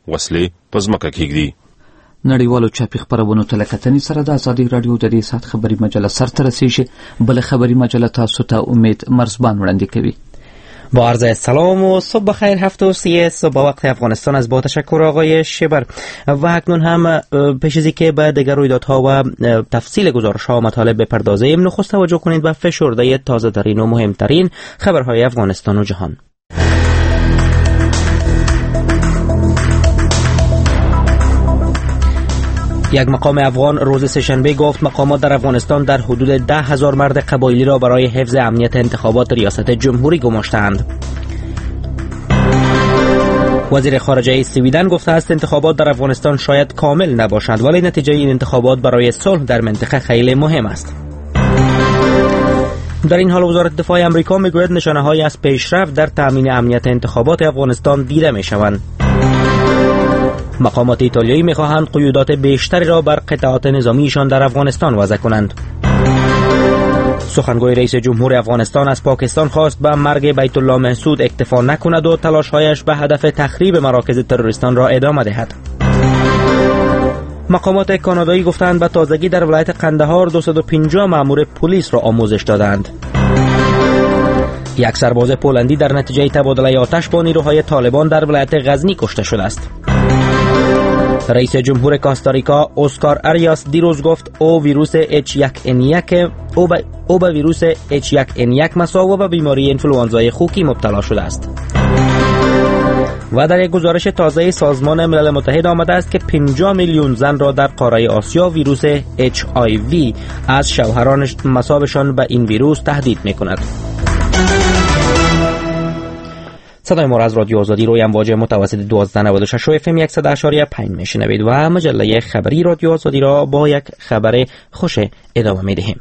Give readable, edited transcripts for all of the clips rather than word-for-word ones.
وسلې په ځمکه کېږدي. نړیوالو چاپي خپرونو ته له کتنې سره د ازادي راډیو د دې ساعت خبري مجله سرته رسیږي. بله خبري مجله تاسو ته امید مرزبان وړاندې کوي. با عرض سلام و صبح بخیر. 7:30 صبح وقت افغانستان از با تشکر آقای شبر. و اکنون هم پیش از اینکه به دیگر رویدادها و تفصیل گزارش‌ها و مطالب بپردازیم، نخست توجه کنید به فشرده تازه ترین و مهمترین خبرهای افغانستان و جهان. یک مقام افغان روز سه‌شنبه گفت مقامات در افغانستان در حدود 10,000 مرد قبایلی را برای حفظ امنیت انتخابات ریاست جمهوری گماشتند. وزیر خارجه سویدن گفته است انتخابات در افغانستان شاید کامل نباشند، ولی نتیجه این انتخابات برای صلح در منطقه خیلی مهم است. در این حال وزارت دفاع آمریکا میگوید نشانه‌هایی از پیشرفت در تامین امنیت انتخابات افغانستان دیده می‌شوند. مقامات ایتالیایی می‌خواهند قیودات بیشتری را بر قطعات نظامیشان در افغانستان وضع کنند. سخنگوی رئیس جمهور افغانستان از پاکستان خواست به مرگ بیت الله محسود اکتفا نکند و تلاش‌هایش به هدف تخریب مراکز تروریستان را ادامه دهد. مقامات کانادایی گفتند به تازگی در ولایت قندهار 250 مأمور پلیس را آموزش دادند. یک سرباز پولندی در نتیجه تبادله آتش با نیروهای طالبان در ولایت غزنی کشته شده است. رئیس جمهور کاستاریکا اسکار اریاس دیروز گفت او ویروس H1N1 او به ویروس H1N1 مساو و به بیماری انفلوانزای خوکی مبتلا شده است. و در یک گزارش تازه سازمان ملل متحد آمده است که 50 میلیون زن را در قاره آسیا ویروس HIV از شوهران مصابشان به این ویروس تهدید می‌کند. صدای ما را از رادیو آزادی روی امواج متوسط 1296 و FM 100.5 میشنوید و مجله خبری رادیو آزادی را با یک خبر خوش ادامه میدهیم.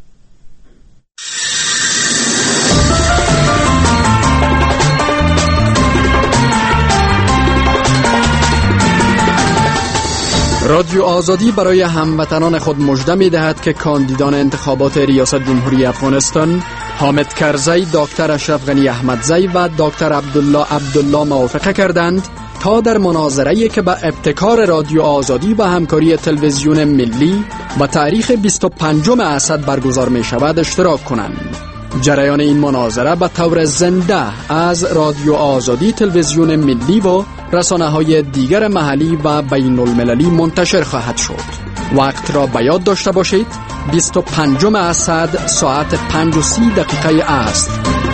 رادیو آزادی برای هموطنان خود مژده می‌دهد که کاندیدان انتخابات ریاست جمهوری افغانستان حامد کرزی، دکتر اشرف غنی احمدزی و دکتر عبدالله موافقه کردند تا در مناظره‌ای که به ابتکار رادیو آزادی و همکاری تلویزیون ملی و تاریخ 25 اسد برگزار می‌شود اشتراک کنند. جریان این مناظره به طور زنده از رادیو آزادی، تلویزیون ملی و رسانه‌های دیگر محلی و بین المللی منتشر خواهد شد. وقت را به یاد داشته باشید، 25 اسد ساعت 5:30 است.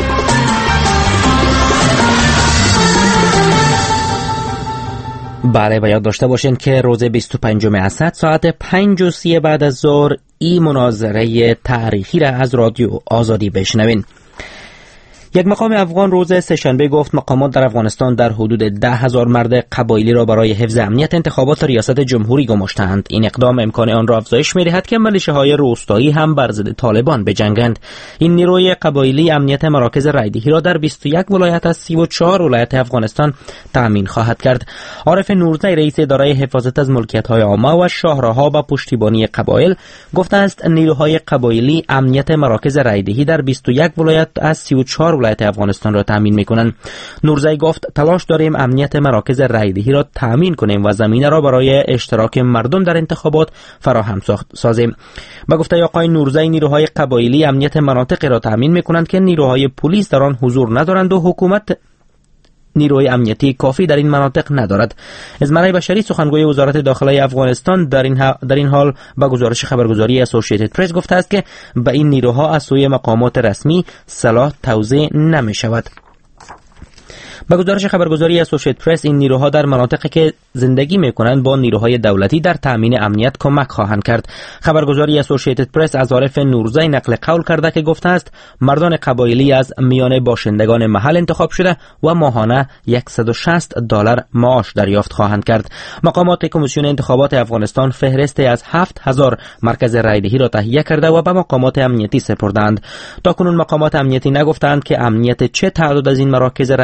بله، و یاد داشته باشین که روز 25 اسد ساعت 5:30 بعد از ظهر این مناظره تاریخی را از رادیو آزادی بشنوین. یک مقام افغان روز سه‌شنبه گفت مقامات در افغانستان در حدود 10,000 مرد قبایلی را برای حفظ امنیت انتخابات ریاست جمهوری گماشتند. این اقدام امکان آن را افزایش می‌دهد که ملیشه‌های روستایی هم بر ضد طالبان بجنگند. این نیروی قبایلی امنیت مراکز رایدهی را در 21 ولایت از 34 ولایت افغانستان تامین خواهد کرد. عارف نورزی رئیس اداره حفاظت از ملکیت‌های عامه و شاهراه‌ها و پشتیبانی قبایل گفته است نیروهای قبایلی امنیت مراکز رایدهی در 21 ولایت از 34 ولایت افغانستان را تامین میکنند. نورزی گفت تلاش داریم امنیت مراکز رایدهی را تامین کنیم و زمینه را برای اشتراک مردم در انتخابات فراهم سازیم. با گفته آقای نورزی نیروهای قبایلی امنیت مناطقی را تامین میکنند که نیروهای پلیس در آن حضور ندارند و حکومت نیروی امنیتی کافی در این مناطق ندارد. ازمرای بشری سخنگوی وزارت داخلی افغانستان در این حال با گزارش خبرگزاری اسوسییتد پرس گفته است که به این نیروها از سوی مقامات رسمی سلاح توزیع نمی شود. با گزارش خبرگزاری اسوسییتد پرس این نیروها در مناطقی که زندگی می‌کنند با نیروهای دولتی در تامین امنیت کمک خواهند کرد. خبرگزاری اسوسییتد پرس از عارف نورزی نقل قول کرده که گفته است مردان قبایلی از میان باشندگان محل انتخاب شده و ماهانه $160 معاش دریافت خواهند کرد. مقامات کمیسیون انتخابات افغانستان فهرستی از 7,000 مرکز رایدهی را تهیه کرده و به مقامات امنیتی سپردند. تاکنون مقامات امنیتی نگفتند که امنیت چه تعداد از این مراکز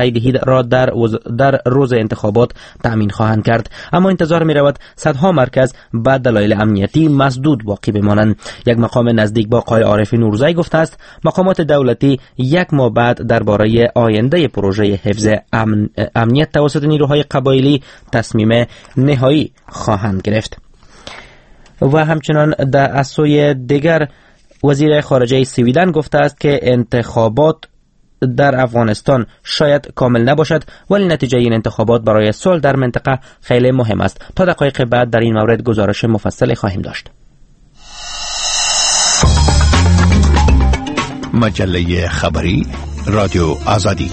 را در روز انتخابات تأمین خواهند کرد. اما انتظار می رود صدها مرکز به دلایل امنیتی مسدود باقی بمانند. یک مقام نزدیک با آقای عارف نورزی گفته است مقامات دولتی یک ماه بعد درباره آینده پروژه حفظ امنیت توسط نیروهای قبایلی تصمیم نهایی خواهند گرفت. و همچنان در سوی دیگر وزیر خارجه سویدن گفته است که انتخابات در افغانستان شاید کامل نباشد ولی نتیجه این انتخابات برای صلح در منطقه خیلی مهم است. تا دقایق بعد در این مورد گزارش مفصل خواهیم داشت. مجله خبری رادیو آزادی.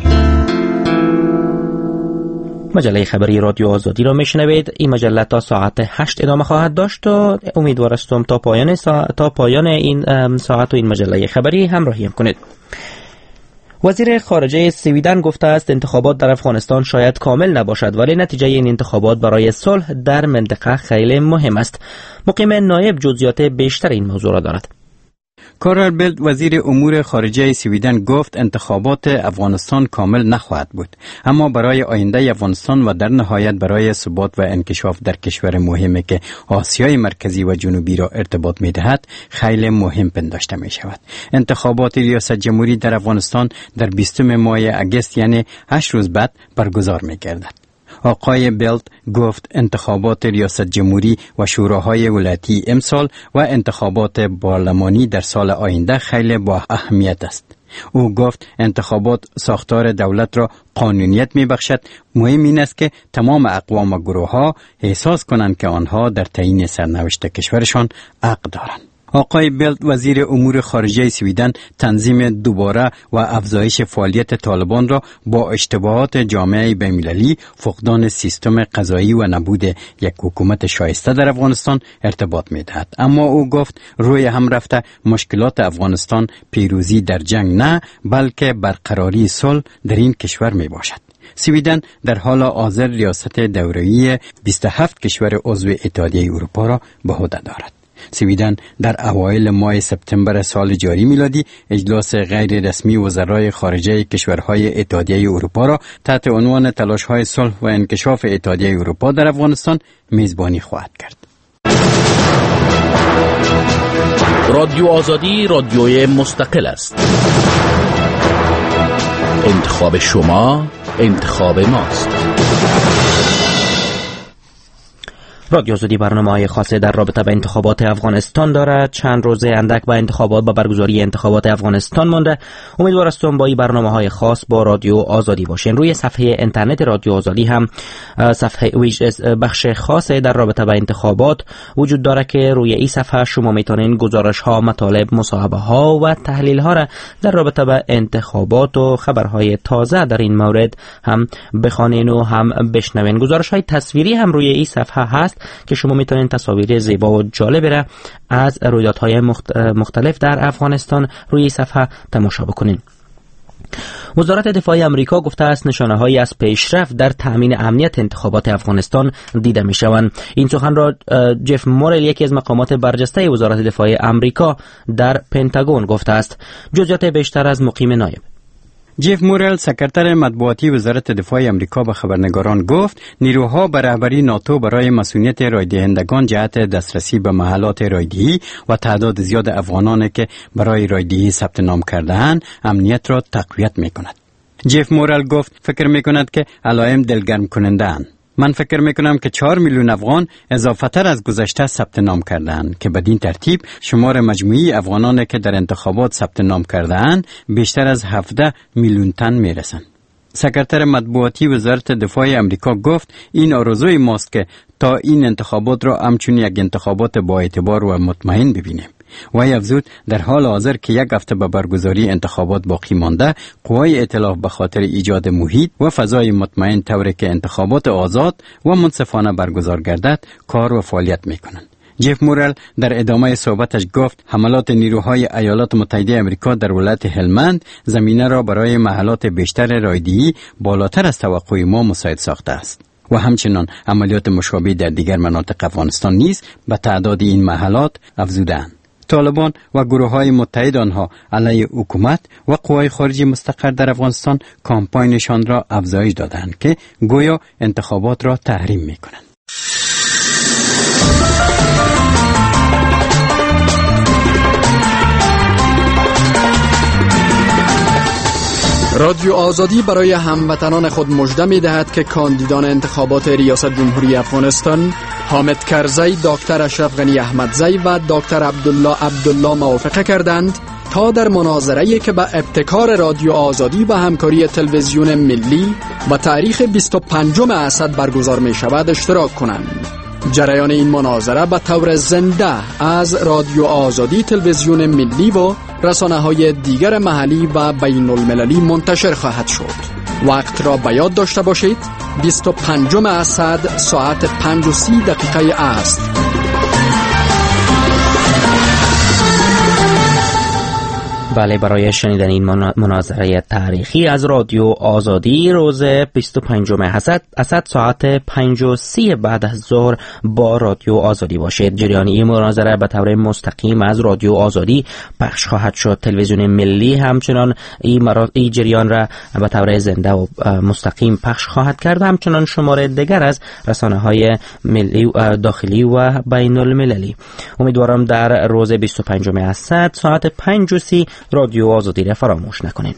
مجله خبری رادیو آزادی را میشنوید. این مجله تا ساعت 8 ادامه خواهد داشت و امیدوار هستم تا پایان این ساعت و این مجله خبری همراهی کنید. وزیر خارجه سویدن گفته است انتخابات در افغانستان شاید کامل نباشد ولی نتیجه این انتخابات برای صلح در منطقه خیلی مهم است. مقیم نایب جزئیات بیشتر این موضوع را دارد. کارل بیلد وزیر امور خارجه سویدن گفت انتخابات افغانستان کامل نخواهد بود اما برای آینده افغانستان و در نهایت برای ثبات و انکشاف در کشور مهمی که آسیای مرکزی و جنوبی را ارتباط می‌دهد خیلی مهم پنداشته می‌شود. انتخابات ریاست جمهوری در افغانستان در 20 ماه اگست یعنی 8 روز بعد برگزار می‌گردد. آقای بیلد گفت انتخابات ریاست جمهوری و شوراهای ولایتی امسال و انتخابات پارلمانی در سال آینده خیلی با اهمیت است. او گفت انتخابات ساختار دولت را قانونیت می بخشد. مهم این است که تمام اقوام و گروه ها احساس کنند که آنها در تعیین سرنوشت کشورشان حق دارند. آقای بیلد وزیر امور خارجه سویدن تنظیم دوباره و افزایش فعالیت طالبان را با اشتباهات جامعه بین‌المللی، فقدان سیستم قضایی و نبود یک حکومت شایسته در افغانستان ارتباط می‌دهد. اما او گفت روی هم رفته مشکلات افغانستان پیروزی در جنگ نه بلکه برقراری صلح در این کشور میباشد. سویدن در حال حاضر ریاست دوره‌ای 27 کشور عضو اتحادیه اروپا را به عهده دارد. سویدن در اوایل ماه سپتامبر سال جاری میلادی اجلاس غیر رسمی وزرای خارجه کشورهای اتحادیه اروپا را تحت عنوان تلاش‌های صلح و انکشاف اتحادیه اروپا در افغانستان میزبانی خواهد کرد. رادیو آزادی رادیوی مستقل است. انتخاب شما انتخاب ماست. رادیو آزادی برنامه‌های خاصه در رابطه با انتخابات افغانستان دارد. چند روزه اندک با انتخابات با برگزاری انتخابات افغانستان مانده. امیدوار هستم با این برنامه‌های خاص با رادیو آزادی باشین. روی صفحه اینترنت رادیو آزادی هم صفحه بخش خاص در رابطه با انتخابات وجود داره که روی این صفحه شما میتونین گزارش‌ها، مطالب، مصاحبه‌ها و تحلیل‌ها را در رابطه با انتخابات و خبرهای تازه در این مورد هم بخوانین و هم بشنوین. گزارش‌های تصویری هم روی این صفحه هست که شما میتونین تصاویر زیبا و جالب را از رویدادهای مختلف در افغانستان روی صفحه تماشا بکنین. وزارت دفاع آمریکا گفته است نشانه‌هایی از پیشرفت در تأمین امنیت انتخابات افغانستان دیده می‌شوند. این سخن را جف مورل یکی از مقامات برجسته وزارت دفاع آمریکا در پنتاگون گفته است. جزئیات بیشتر از مقیم نایب. جف مورل سکرتر مطبوعاتی وزارت دفاع آمریکا به خبرنگاران گفت نیروها به رهبری ناتو برای مسئولیت رایدهندگان جهت دسترسی به محلات رایدهی و تعداد زیاد افغانانی که برای رایدهی ثبت نام کرده‌اند امنیت را تقویت می‌کند. جف مورل گفت فکر می‌کند که علائم دلگرم کننده اند. من فکر میکنم که 4 میلیون افغان اضافه تر از گذشته ثبت نام کرده‌اند که بدین ترتیب شمار مجموعی افغانانی که در انتخابات ثبت نام کرده‌اند بیشتر از 17 میلیون تن میرسند. سکرتر مطبوعاتی وزارت دفاع آمریکا گفت این آرزوی ماست که تا این انتخابات را همچون یک انتخابات با اعتبار و مطمئن ببینیم. وی افزود در حال حاضر که یک هفته به برگزاری انتخابات باقی مانده، قوای ائتلاف به خاطر ایجاد محیط و فضای مطمئن طوری که انتخابات آزاد و منصفانه برگزار گردد کار و فعالیت میکنند. جف مورل در ادامه صحبتش گفت حملات نیروهای ایالات متحده آمریکا در ولایت هلمند زمینه را برای محلات بیشتر رایدهی بالاتر از توقع ما مساعد ساخته است و همچنان عملیات مشابه در دیگر مناطق افغانستان نیز به تعداد این محلات افزوده‌اند. طالبان و گروه‌های متحد آنها علیه حکومت و قوای خارجی مستقر در افغانستان کامپاینشان را افزایش دادند که گویا انتخابات را تحریم می‌کنند. رادیو آزادی برای هموطنان خود مژده می‌دهد که کاندیدان انتخابات ریاست جمهوری افغانستان حامد کرزی، دکتر اشرف غنی احمدزی و دکتر عبدالله موافقه کردند تا در مناظره‌ای که به ابتکار رادیو آزادی و همکاری تلویزیون ملی و تاریخ 25 اسد برگزار می‌شود اشتراک کنند. جریان این مناظره به طور زنده از رادیو آزادی، تلویزیون ملی و رسانه‌های دیگر محلی و بین المللی منتشر خواهد شد. وقت را به یاد داشته باشید، 25 اسد ساعت 5:30 است. بله، برای شنیدن این مناظره تاریخی از رادیو آزادی روز 25 اسد ساعت 5:30 بعد از ظهر با رادیو آزادی باشید. جریان این مناظره به طور مستقیم از رادیو آزادی پخش خواهد شد. تلویزیون ملی همچنان این جریان را به طور زنده و مستقیم پخش خواهد کرد. همچنان شماره دیگر از رسانه‌های ملی داخلی و بین المللی. امیدوارم در روز 25 اسد ساعت 5:30 رادیو آزادی را فراموش نکنید.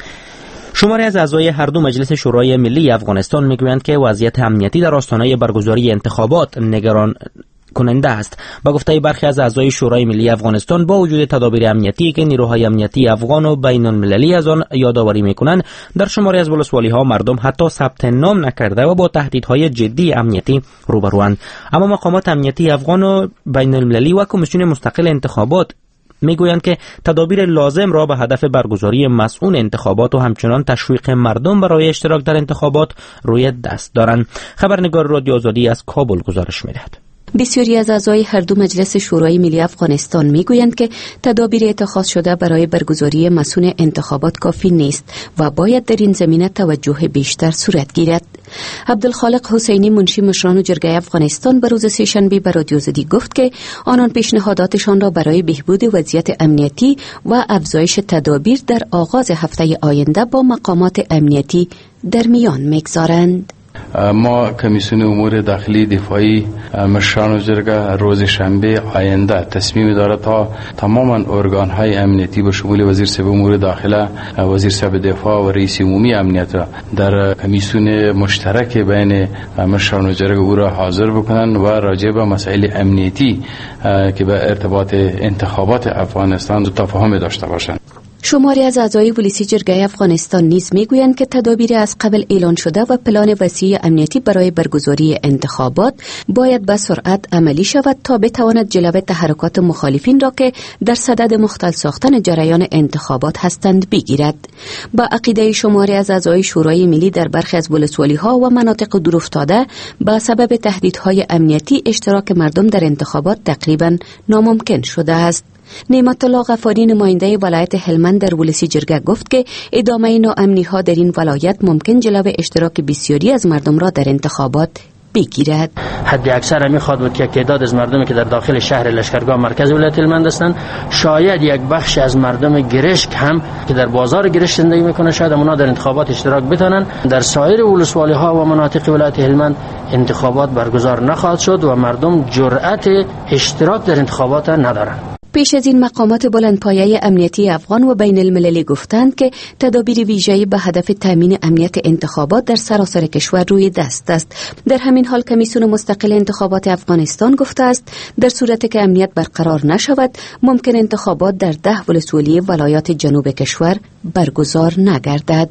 شماری از اعضای هر دو مجلس شورای ملی افغانستان میگویند که وضعیت امنیتی در آستانه برگزاری انتخابات نگران کننده است. با گفته برخی از اعضای شورای ملی افغانستان، با وجود تدابیر امنیتی که نیروهای امنیتی افغان و بین المللی از آن یادآوری میکنند، در شماری از ولسوالی‌ها مردم حتی ثبت نام نکرده و با تهدیدهای جدی امنیتی روبروند. اما مقامات امنیتی افغان و بین المللی و کمیسیون مستقل انتخابات میگویند که تدابیر لازم را به هدف برگزاری مسئول انتخابات و همچنان تشویق مردم برای اشتراک در انتخابات روی دست دارند. خبرنگار رادیو آزادی از کابل گزارش می‌دهد. بسیاری از اعضای هر دو مجلس شورای ملی افغانستان میگویند که تدابیر اتخاذ شده برای برگزاری مسئول انتخابات کافی نیست و باید در این زمینه توجه بیشتر صورت گیرد. عبدالخالق حسینی، منشی مشران جرگه افغانستان، به روز سه‌شنبه به رادیو آزادی گفت که آنان پیشنهاداتشان را برای بهبود وضعیت امنیتی و افزایش تدابیر در آغاز هفته آینده با مقامات امنیتی در میان میگذارند. ما کمیسیون امور داخلی دفاعی مشران جرگه روز شنبه آینده تصمیم دارد تا تماما ارگان های امنیتی به شمول وزیر صاحب امور داخله، وزیر صاحب دفاع و رئیس عمومی امنیت در کمیسیون مشترک بین مشران جرگه او را حاضر بکنند و راجع به مسائل امنیتی که به ارتباط انتخابات افغانستان تفاهم داشته باشند. شماری از اعضای پلیسی جرگه افغانستان نیز میگویند که تدابیر از قبل اعلان شده و پلان وسیع امنیتی برای برگزاری انتخابات باید به سرعت عملی شود تا بتواند جلوه تحرکات مخالفین را که در صدد مختل ساختن جریان انتخابات هستند بگیرد. با عقیده شماری از اعضای شورای ملی در برخی از ولسوالی‌ها و مناطق دورافتاده با سبب تهدیدهای امنیتی اشتراک مردم در انتخابات تقریبا ناممکن شده است. نعمت الله غفاری، نماینده ولایت هلمند در ولسی جرگه، گفت که ادامه ناامنی‌ها در این ولایت ممکن جلوه اشتراک بسیاری از مردم را در انتخابات بگیرد. حد اکثر میخواد بود که تعداد از مردمی که در داخل شهر لشکرگاه مرکز ولایت هلمند هستند، شاید یک بخش از مردم گرشک هم که در بازار گرشک زندگی میکنه، شاید اونا در انتخابات اشتراک بتونن. در سایر ولسوالی ها و مناطق ولایت هلمند انتخابات برگزار نخواهد شد و مردم جرأت اشتراک در انتخابات ندارند. پیش از این مقامات بلندپایه امنیتی افغان و بین المللی گفتند که تدابیر ویژه‌ای به هدف تامین امنیت انتخابات در سراسر کشور روی دست است. در همین حال کمیسیون مستقل انتخابات افغانستان گفته است در صورتی که امنیت برقرار نشود ممکن انتخابات در 10 ولسوالی ولایات جنوب کشور برگزار نگردد.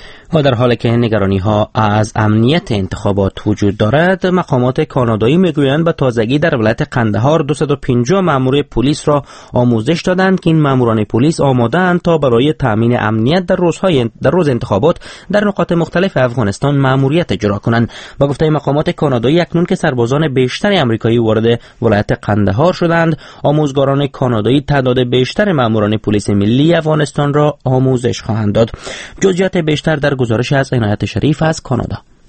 و در حالی که نگرانی‌ها از امنیت انتخابات وجود دارد، مقامات کانادایی میگویند به تازگی در ولایت قندهار 250 مأمور پلیس را آموزش دادند که این مأموران پلیس آماده‌اند تا برای تامین امنیت در روز انتخابات در نقاط مختلف افغانستان مأموریت اجرا کنند. با گفته مقامات کانادایی، اکنون که سربازان بیشتر آمریکایی وارد ولایت قندهار شدند، آموزگاران کانادایی تعداد بیشتر مأموران پلیس ملی افغانستان را آموزش خواهند داد. جزئیات بیشتر در گزارش از عنایت شریف از کانادا.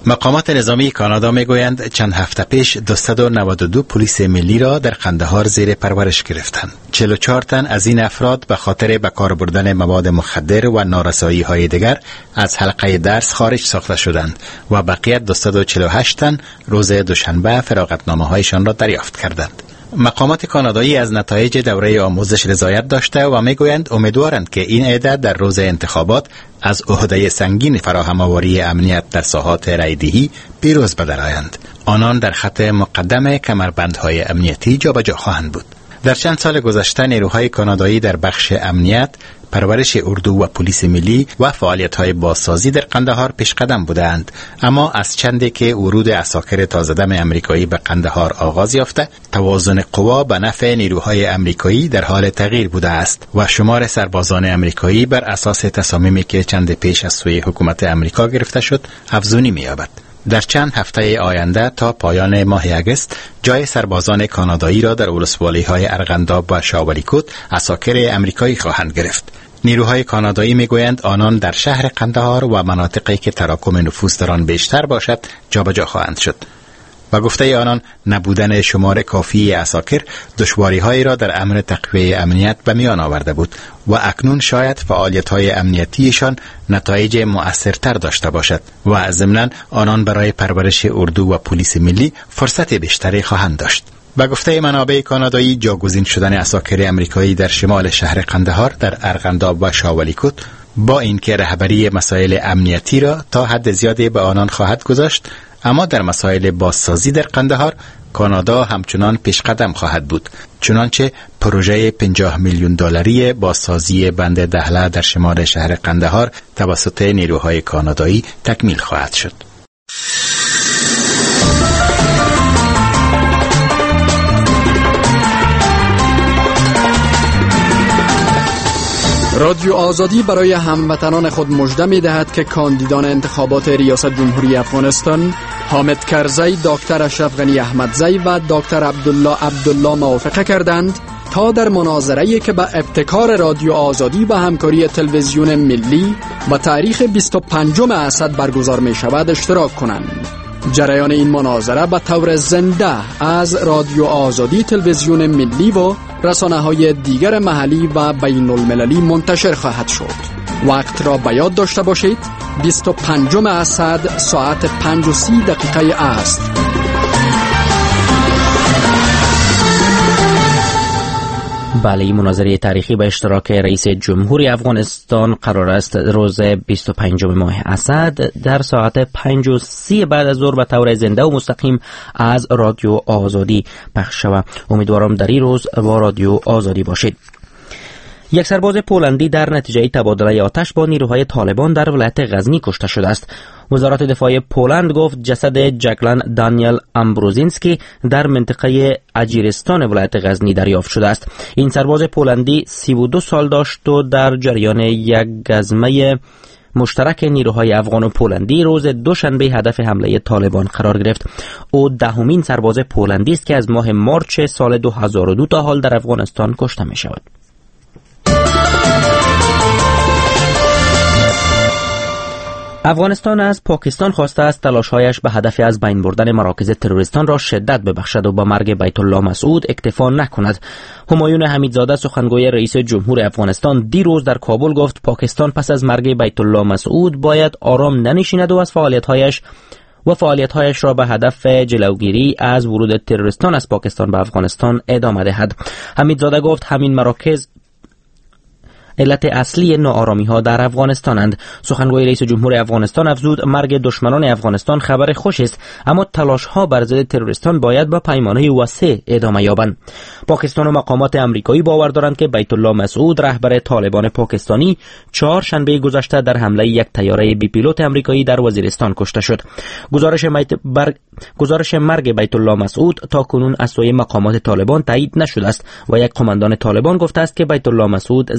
مقامات نظامی کانادا میگویند چند هفته پیش 292 پلیس ملی را در قندهار زیر پرورش گرفتند. 44 تن از این افراد به خاطر به کار بردن مواد مخدر و نارسایی های دیگر از حلقه درس خارج ساخته شدند و بقیه 248 تن روز دوشنبه فراغتنامه هایشان را دریافت کردند. مقامات کانادایی از نتایج دوره آموزش رضایت داشته و میگویند امیدوارند که این عده در روز انتخابات از عهده سنگین فراهم آوری امنیت در ساحات رایدهی پیروز بدرآیند. آنان در خط مقدم کمربندهای امنیتی جابجا خواهند بود. در چند سال گذشته نیروهای کانادایی در بخش امنیت، پرورش اردو و پلیس ملی و فعالیت‌های بازسازی در قندهار پیشقدم بودند، اما از چندی که ورود عساکر تازه‌دم امریکایی به قندهار آغاز یافته، توازن قوا به نفع نیروهای امریکایی در حال تغییر بوده است و شمار سربازان امریکایی بر اساس تصامیمی که چند پیش از سوی حکومت امریکا گرفته شد افزونی می‌یابد. در چند هفته آینده تا پایان ماه اگست جای سربازان کانادایی را در ولسوالی‌های ارغنداب و شاولیکوت عساکر امریکایی خواهند گرفت. نیروهای کانادایی میگویند آنان در شهر قندهار و مناطقی که تراکم نفوس در آن بیشتر باشد جابجا خواهند شد. و گفته آنان نبودن شمار کافی عساکر دشواری‌هایی را در امر تقویه امنیت به میان آورده بود و اکنون شاید فعالیت‌های امنیتیشان نتایج مؤثرتر داشته باشد و ضمناً آنان برای پرورش اردو و پلیس ملی فرصت بیشتری خواهند داشت. و گفته منابع کانادایی جاگزین شدن عساکر امریکایی در شمال شهر قندهار در ارغنداب و شاولیکوت با اینکه رهبری مسائل امنیتی را تا حد زیادی به آنان خواهد گذاشت، اما در مسائل بازسازی در قندهار کانادا همچنان پیشقدم خواهد بود، چنانچه پروژه 50 میلیون دلاری بازسازی بند دهله در شمال شهر قندهار توسط نیروهای کانادایی تکمیل خواهد شد. رادیو آزادی برای هموطنان خود مژده می‌دهد که کاندیدان انتخابات ریاست جمهوری افغانستان حامد کرزی، دکتر اشرف غنی احمدزی و دکتر عبدالله موافقه کردند تا در مناظره‌ای که به ابتکار رادیو آزادی و همکاری تلویزیون ملی و تاریخ 25 اسد برگزار می‌شود اشتراک کنند. جریان این مناظره به طور زنده از رادیو آزادی، تلویزیون ملی و رسانه‌های دیگر محلی و بین المللی منتشر خواهد شد. وقت را به یاد داشته باشید، 25 اسد ساعت 5:30 است. بله، این مناظره تاریخی به اشتراک رئیس جمهوری افغانستان قرار است روز 25 ماه اسد در ساعت 5:30 بعد از ظهر به طور زنده و مستقیم از رادیو آزادی پخش شود. امیدوارم در این روز با رادیو آزادی باشید. یک سرباز پولندی در نتیجه تبادله آتش با نیروهای طالبان در ولایت غزنی کشته شده است. وزارت دفاع پولند گفت جسد جکلن دانیل امبروزینسکی در منطقه اجیرستان ولایت غزنی دریافت شده است. این سرباز پولندی 32 سال داشت و در جریان یک گزمه مشترک نیروهای افغان و پولندی روز دوشنبه هدف حمله طالبان قرار گرفت. او دهمین سرباز پولندی است که از ماه مارچ سال 2002 تا حال در افغانستان کشته می شود. افغانستان از پاکستان خواسته است تلاش‌هایش به هدف از بین بردن مراکز تروریستان را شدت ببخشد و با مرگ بیت الله مسعود اکتفا نکند. همایون حمیدزاده سخنگوی رئیس جمهور افغانستان دیروز در کابل گفت پاکستان پس از مرگ بیت الله مسعود باید آرام ننشیند و از فعالیت‌هایش را به هدف جلوگیری از ورود تروریستان از پاکستان به افغانستان ادامه دهد. حمیدزاده گفت همین مراکز علت اصلی ناآرامی‌ها در افغانستانند. سخنگوی رئیس جمهور افغانستان افزود مرگ دشمنان افغانستان خبر خوش است، اما تلاش‌ها بر ضد تروریستان باید با پیمانه وسیع ادامه یابند. پاکستان و مقامات آمریکایی باور دارند که بیت الله مسعود رهبر طالبان پاکستانی چهارشنبه گذشته در حمله یک طیاره بی پیلوت آمریکایی در وزیرستان کشته شد. گزارش مرگ بیت الله مسعود تا کنون از سوی مقامات طالبان تایید نشده است و یک قماندان طالبان گفته است که بیت الله مسعود زنده است.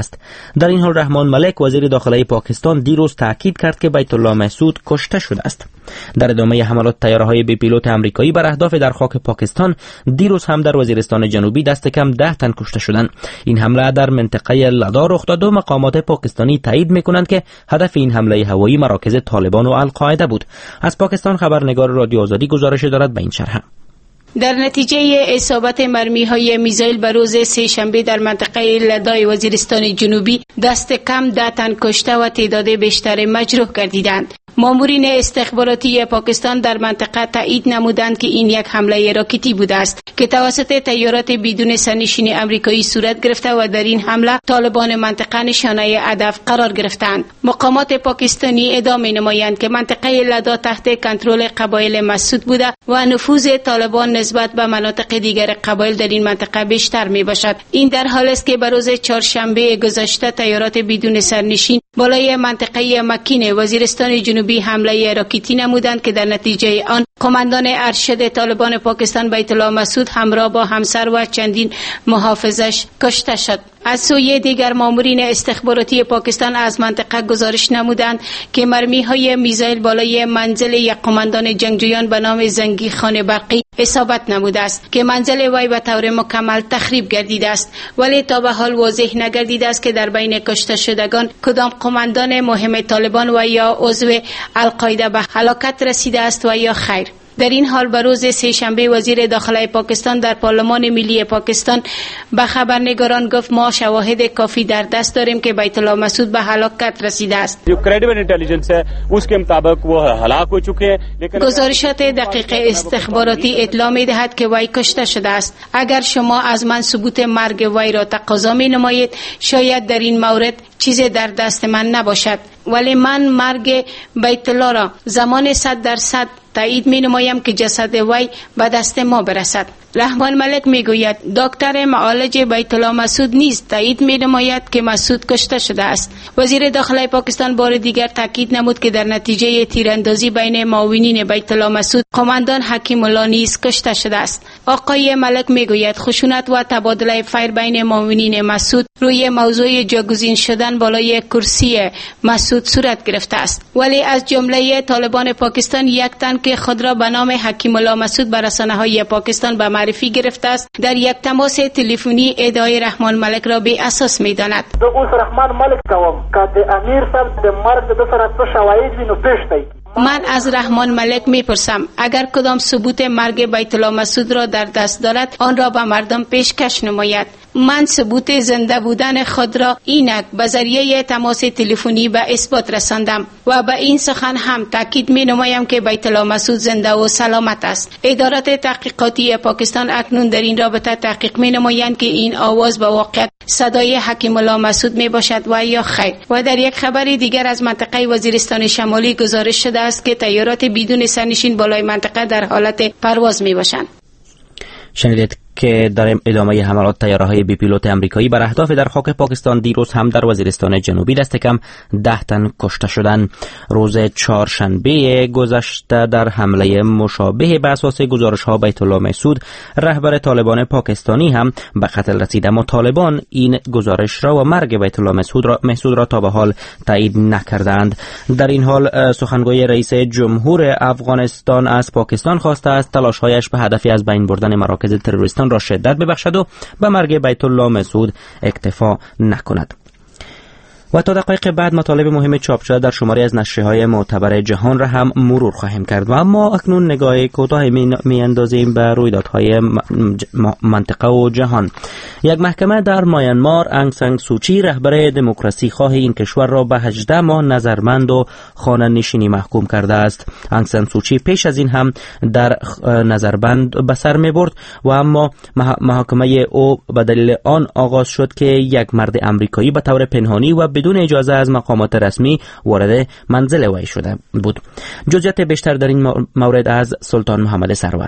است. در این حال رحمان ملک وزیر داخلی پاکستان دیروز تاکید کرد که بیت الله مسعود کشته شده است. در ادامه حملات طیاره‌های بی پیلوت آمریکایی بر اهداف در خاک پاکستان، دیروز هم در وزیرستان جنوبی دست کم 10 تن کشته شدند. این حمله در منطقه لدا رخ داد و مقامات پاکستانی تایید می‌کنند که هدف این حمله هوایی مراکز طالبان و القاعده بود. از پاکستان خبرنگار رادیو آزادی گزارش دارد به این شرح. در نتیجه اصابت مرمی‌های میزایل به روز سه‌شنبه در منطقه لدای وزیرستان جنوبی دست کم 10 تن کشته و تعداد بیشتر مجروح گردیدند. مامورین استخباراتی پاکستان در منطقه تایید نمودند که این یک حمله راکتی بوده است که توسط طیارات بدون سرنشین آمریکایی صورت گرفته و در این حمله طالبان منطقه نشانه هدف قرار گرفتند. مقامات پاکستانی ادامه نمایند که منطقه لدا تحت کنترل قبایل مسعود بوده و نفوذ طالبان نسبت به مناطق دیگر قبایل در این منطقه بیشتر می باشد. این در حالی است که روز چهارشنبه گذشته طیارات بدون سرنشین بالای منطقه مکین وزیرستان جنوبی حمله راکتی نمودند که در نتیجه آن قماندان ارشد طالبان پاکستان بیت الله مسعود همراه با همسر و چندین محافظش کشته شد. از سوی دیگر مامورین استخباراتی پاکستان از منطقه گزارش نمودند که مرمی‌های میزایل بالای منزل یک قماندان جنگجویان به نام زنگی خان برقی اصابت نموده است که منزل وی به طور مکمل تخریب گردیده است، ولی تا به حال واضح نگردیده است که در بین کشته شدگان کدام قماندان مهم طالبان و یا عضو القاعده به هلاکت رسیده است و یا خیر. در این حال به روز سه‌شنبه وزیر داخلی پاکستان در پارلمان ملی پاکستان به خبرنگاران گفت ما شواهد کافی در دست داریم که بیت الله مسعود به هلاکت رسیده است. جو کریڈیبل انٹیلیجنس ہے اس کے مطابق وہ ہلاک ہو چکے ہیں، لیکن گزارشات دقیق استخباراتی اطلاع می‌دهد که وی کشته شده است. اگر شما از من ثبوت مرگ وی را تقاضا می‌نمایید شاید در این مورد چیزی در دست من نباشد، ولی من مرگ بیت الله را زمان 100% تایید می نمایم که جسد وی به دست ما برسد. رحمان ملک می گوید دکتر معالج بیت الله مسعود نیز تایید می نماید که مسعود کشته شده است. وزیر داخلی پاکستان بار دیگر تاکید نمود که در نتیجه تیراندازی بین معاونین بیت الله مسعود قماندان حکیم الله نیز کشته شده است. آقای ملک می گوید خشونت و تبادله فیر بین معاونین مسعود روی موضوع جاگزین شدن بالای کرسی مسعود صورت گرفته است، ولی از جمله طالبان پاکستان یک تن که خود را به نام حکیم الله مسعود بر رسانه‌های پاکستان به معرفی گرفته است در یک تماس تلفنی ادعای رحمان ملک را بی اساس می‌داند. رحمان ملک کوم که امیر صاحب د مرګ د سره شواهد وینو پېښ من از رحمان ملک میپرسم اگر کدام ثبوت مرگ بیت الله مسعود را در دست دارد آن را به مردم پیشکش نماید. من ثبوت زنده بودن خود را اینک به ذریعه تماس تلفنی به اثبات رساندم و به این سخن هم تاکید می نمایم که بیت الله مسعود زنده و سلامت است. ادارات تحقیقاتی پاکستان اکنون در این رابطه تحقیق می نمایند که این آواز به واقع صدای حکیم الله مسعود می باشد و یا خیر. و در یک خبر دیگر از منطقه وزیرستان شمالی گزارش شده است که طیارات بدون سرنشین بالای منطقه در حالت پرواز می باشند. شنیدید که در ادامه حملات طیاره‌های بی پیلوت آمریکایی بر اهداف در خاک پاکستان دیروز هم در وزیرستان جنوبی دست کم 10 تن کشته شدند. روز چهارشنبه گذشته در حمله مشابه به اساس گزارش‌ها بیت الله مسعود رهبر طالبان پاکستانی هم به قتل رسید، اما طالبان این گزارش را و مرگ بیت الله مسعود را تا به حال تایید نکردند. در این حال سخنگوی رئیس جمهور افغانستان از پاکستان خواسته است تلاش‌هایش به هدف از بین بردن مراکز تروریستان را شدت ببخشد و به مرگ بیت الله مسعود اکتفا نکند. و تا دقایق بعد مطالب مهم چاپ شده در شماری از نشریه‌های معتبر جهان را هم مرور خواهیم کرد و اما اکنون نگاه کوتاهی می‌اندازیم به رویدادهای منطقه و جهان. یک محکمه در میانمار انگ سان سوچی رهبر دموکراسی خواه این کشور را به 18 ماه نظربند و خانه نشینی محکوم کرده است. انگ سان سوچی پیش از این هم در نظربند به سر می‌برد و اما محاکمه او به دلیل آن آغاز شد که یک مرد آمریکایی به طور پنهانی و بدون اجازه از مقامات رسمی وارد منزل وی شده بود. جزئیات بیشتر در این مورد از سلطان محمد سرور.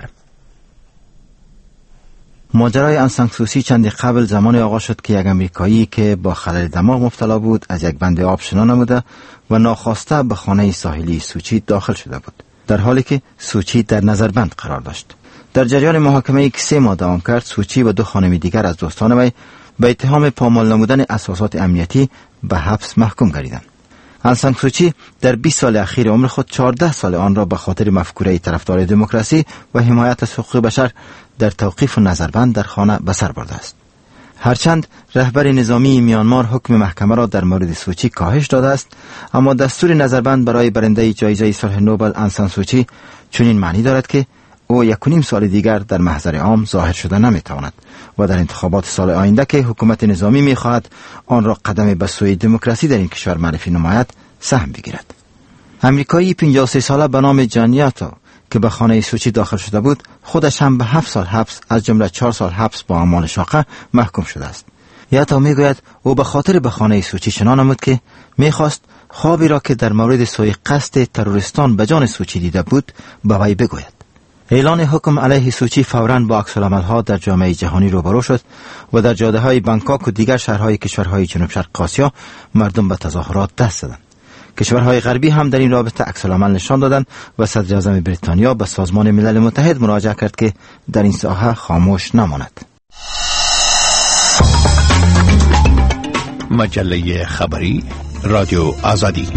ماجرای انگ سان سوچی چندی قبل زمانی آغاز شد که یک امریکایی که با خلل دماغ مبتلا بود از یک بند آب شنا نموده و ناخواسته به خانه ساحلی سوچی داخل شده بود، در حالی که سوچی در نظربند قرار داشت. در جریان محاکمه‌ای که 3 ماه دوام کرد، سوچی و 2 خانم دیگر از دوستان وی به اتهام پامال نمودن اساسات امنیتی به حبس محکوم گردیدند. آن سان سو چی در 20 سال اخیر عمر خود 14 سال آن را به خاطر مفکوره طرفدار دموکراسی و حمایت از حقوق بشر در توقیف و نظربند در خانه به سر برده است. هرچند رهبر نظامی میانمار حکم محکمه را در مورد سو چی کاهش داده است، اما دستور نظربند برای برنده جایزه صلح نوبل آن سان سو چی چنین معنی دارد که او 1.5 سال دیگر در محضر عام ظاهر شده نمیتواند و در انتخابات سال آینده که حکومت نظامی میخواهد آن را قدم به سوی دموکراسی در این کشور معرفی نماید سهم بگیرد. امریکایی 53 ساله به نام جان یاتا که به خانه سو چی داخل شده بود، خودش هم به 7 سال حبس از جمله 4 سال حبس با اعمال شاقه محکوم شده است. یاتا میگوید او به خاطر به خانه سو چی چنان نمود که میخواست خوابی را که در مورد سوی قصد تروریستان به جان سو چی دیده بود به وی بگوید. اعلان حکم علیه سو چی فوراً با عکس‌العمل‌ها در جامعه جهانی روبرو شد و در جاده‌های بانکوک و دیگر شهرهای کشورهای جنوب شرق آسیا مردم به تظاهرات دست زدند. کشورهای غربی هم در این رابطه عکس‌العمل نشان دادند و صدر اعظم بریتانیا به سازمان ملل متحد مراجعه کرد که در این ساحه خاموش نماند. مجله خبری رادیو آزادی.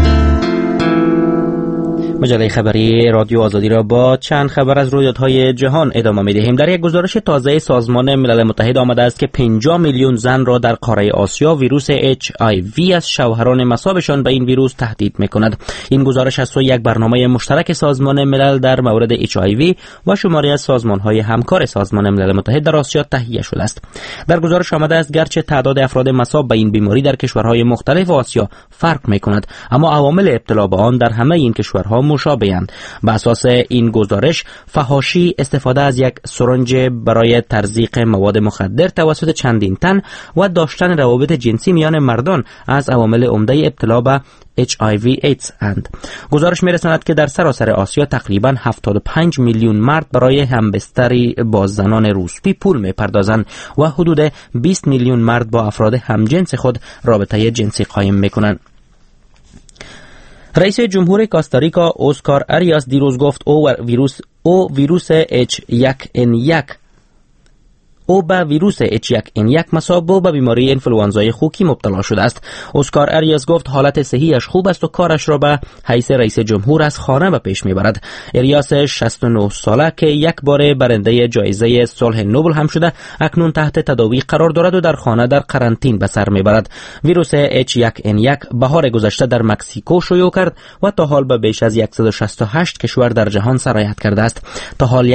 مجله خبری رادیو آزادی را با چند خبر از رویدادهای جهان ادامه می‌دهیم. در یک گزارش تازه سازمان ملل متحد آمده است که 50 میلیون زن را در قاره آسیا ویروس HIV از شوهران مصابشان به این ویروس تهدید می‌کند. این گزارش از سوی یک برنامه مشترک سازمان ملل در مورد HIV و شماری از سازمان‌های همکار سازمان ملل متحد در آسیا تهیه شده است. در گزارش آمده است گرچه تعداد افراد مصاب به این بیماری در کشورهای مختلف آسیا فرق می‌کند، اما عوامل ابتلا به آن در همه این کشورها مشابه‌اند. بر اساس این گزارش فحاشی، استفاده از یک سرنج برای تزریق مواد مخدر توسط چندین تن و داشتن روابط جنسی میان مردان از عوامل عمده ابتلا به HIV ایدز اند. گزارش می‌رساند که در سراسر آسیا تقریباً 75 میلیون مرد برای همبستری با زنان روسپی پول می‌پردازند و حدود 20 میلیون مرد با افراد همجنس خود رابطه جنسی قایم می‌کنند. رئیس جمهور کاستاریکا اسکار اریاس دیروز گفت او به ویروس H1N1 مصاب و به بیماری انفلوانزای خوکی مبتلا شده است. اسکار اریاس گفت حالت صحیش خوب است و کارش را به حیث رئیس جمهور از خانه به پیش میبرد. اریاس 69 ساله که یک بار برنده جایزه صلح نوبل هم شده، اکنون تحت تداوی قرار دارد و در خانه در قرنطین به سر میبرد. ویروس H1N1 بهار گذشته در مکزیکو شیوع کرد و تا حال به بیش از 168 کشور در جهان سرایت کرده است. تا حال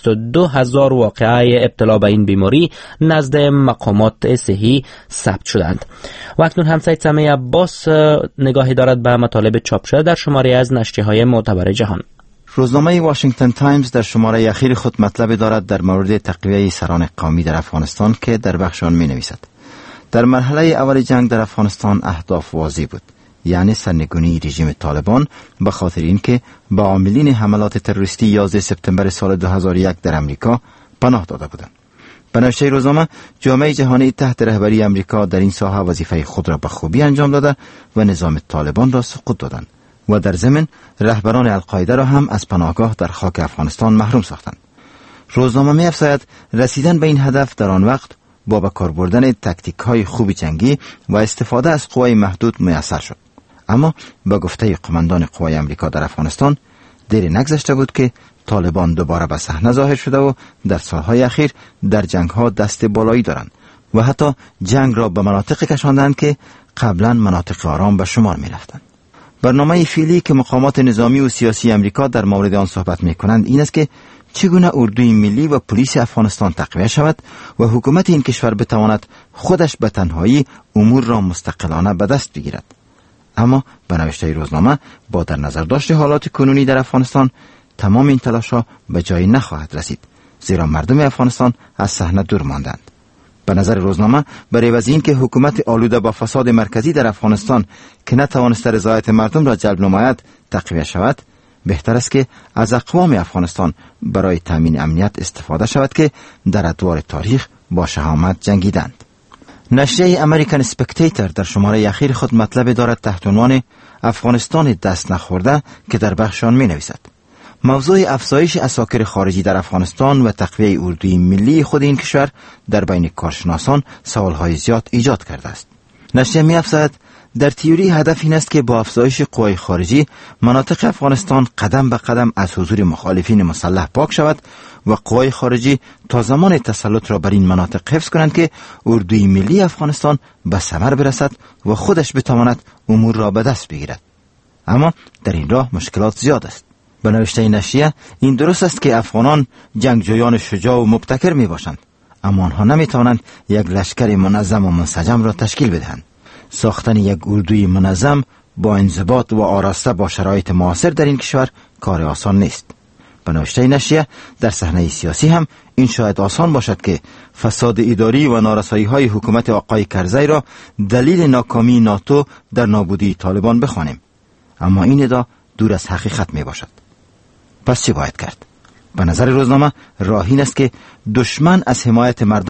162,000 واقعه ابتلا به این بیماری نزد مقامات صحی ثبت شدند. و اکنون هم سید سمیع عباس نگاهی دارد به مطالب چاپ شده در شماری از نشریه‌های معتبر جهان. روزنامه واشنگتن تایمز در شماره اخیر خود مطلب دارد در مورد تقویه سران قومی در افغانستان که در بخش آن می‌نویسد: در مرحله اول جنگ در افغانستان اهداف واضح بود، یعنی سرنگونی رژیم طالبان، به خاطر اینکه به عاملین حملات تروریستی 11 سپتامبر سال 2001 در امریکا پناه داده بودند. به نوشته روزنامه، جامعه جهانی تحت رهبری امریکا در این ساحه وظیفه خود را به خوبی انجام داده و نظام طالبان را سقوط دادند و در ضمن رهبران القاعده را هم از پناهگاه در خاک افغانستان محروم ساختند. روزنامه می‌افزاید رسیدن به این هدف در آن وقت با به کار بردن تاکتیک‌های خوب جنگی و استفاده از قوای محدود میسر شد. اما به گفته قماندان قوای امریکا در افغانستان، دیر نگذشته بود که طالبان دوباره به صحنه ظاهر شده و در سالهای اخیر در جنگ‌ها دست بالایی دارند و حتی جنگ را به مناطق کشاندند که قبلا مناطق آرام به شمار می‌رفتند. برنامه فعلی که مقامات نظامی و سیاسی امریکا در مورد آن صحبت می‌کنند این است که چگونه اردوی ملی و پلیس افغانستان تقویه شود و حکومت این کشور بتواند خودش به تنهایی امور را مستقلانه به دست بگیرد. اما به نوشته روزنامه، با در نظر داشت حالات کنونی در افغانستان، تمام این تلاش‌ها به جایی نخواهد رسید، زیرا مردم افغانستان از صحنه دور ماندند. به نظر روزنامه، برای عوض این که حکومت آلوده با فساد مرکزی در افغانستان که نتوانسته رضایت مردم را جلب نماید تقویه شود، بهتر است که از اقوام افغانستان برای تامین امنیت استفاده شود که در ادوار تاریخ با شهامت جنگیدند. نشریه امریکن اسپکتیتر در شماره اخیر خود مطلب دارد تحت عنوان افغانستان دست نخورده که در بخش آن می‌نویسد: موضوع افزایش عساکر خارجی در افغانستان و تقویه اردوی ملی خود این کشور در بین کارشناسان سوالهای زیاد ایجاد کرده است. نشریه می‌افزاید در تئوری هدف این است که با افزایش قوای خارجی مناطق افغانستان قدم به قدم از حضور مخالفین مسلح پاک شود و قوای خارجی تا زمان تسلط را بر این مناطق حفظ کنند که اردوی ملی افغانستان به ثمر برسد و خودش بتواند امور را به دست بگیرد. اما در این راه مشکلات زیاد است. به نوشته نشریه این درست است که افغانان جنگجویان شجاع و مبتکر می باشند، اما آنها نمی توانند یک لشکر منظم و منسجم را تشکیل بدهند. ساختن یک اردوی منظم با انضباط و آراسته با شرایط معاصر در این کشور کار آسان نیست. به نوشته نشریه در صحنه سیاسی هم این شاید آسان باشد که فساد اداری و نارسایی‌های حکومت آقای کرزی را دلیل ناکامی ناتو در نابودی طالبان بخوانیم، اما این ادعا دور از حقیقت می باشد. پس چه باید کرد؟ به نظر روزنامه راه این است که دشمن از حمایت مردم